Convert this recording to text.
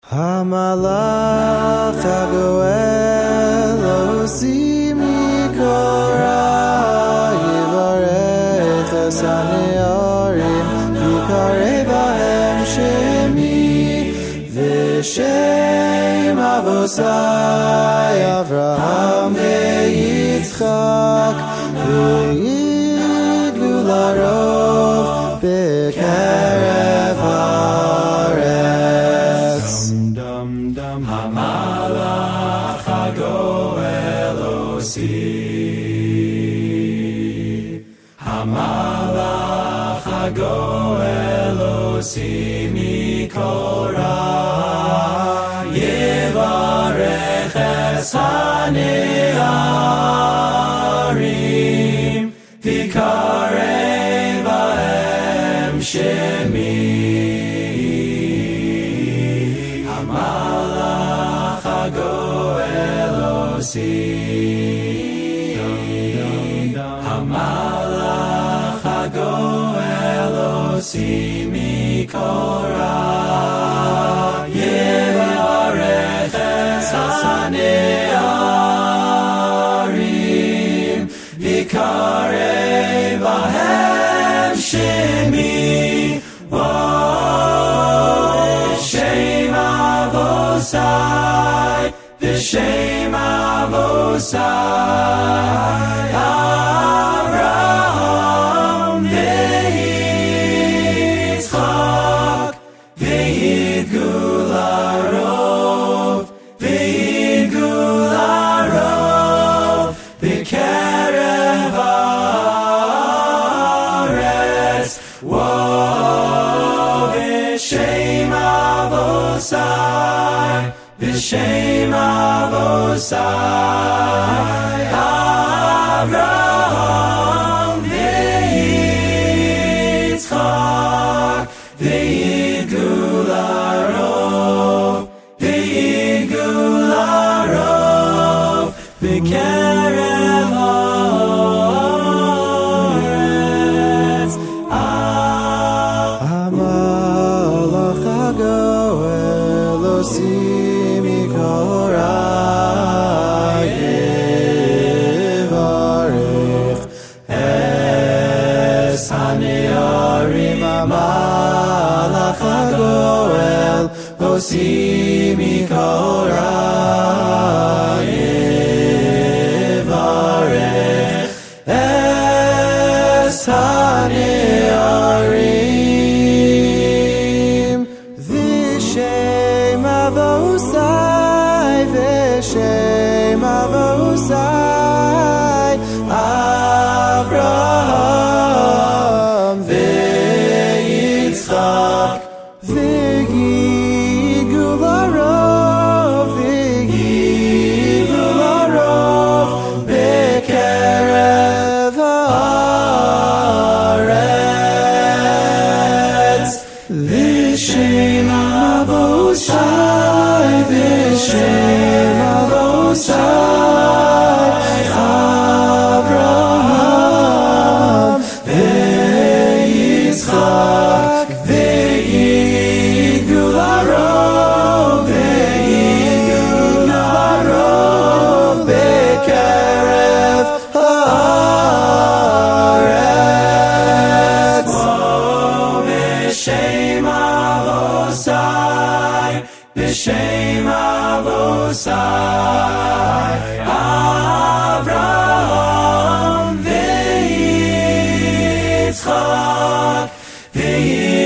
Hamalach hagoel osi mikora yivarech es hane'arim yikarev bahem shemi v'shem avosai Avraham veYitzchak v'yidlu larov b'kerev haaretz. Hamalach hagoel osi Hamalach hagoel osi mikora yivarech es hane'arim v'karev bahem shemi Hamalach hagoel osi Hamalach hagoel osi mikora yivarech es hane'arim v'karev bahem shemi V'shem avosai Avraham veYitzchak v'yidlu larov b'kerev haaretz v'shem avosai V'shem avosai Avraham veYitzchak v'yidlu larov b'kerev haaretz. Hamalach hagoel osi Hamalach hagoel osi mikora yivarech es hane'arim v'shem avosai Avraham veYitzchak v'yidlu larov b'kerev haaretz. V'shem avosai Avraham veYitzchak v'yidlu larov b'kerev haaretz. V'shem avosai Avraham veYitzchak